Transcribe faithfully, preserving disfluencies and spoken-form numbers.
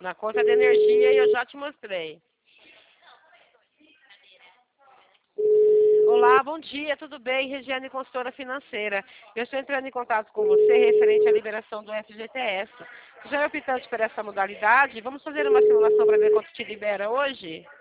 Na conta de energia eu já te mostrei. Olá, bom dia, tudo bem? Regiane, consultora financeira. Eu estou entrando em contato com você referente à liberação do F G T S. Você já é optante por essa modalidade? Vamos fazer uma simulação para ver quanto te libera hoje?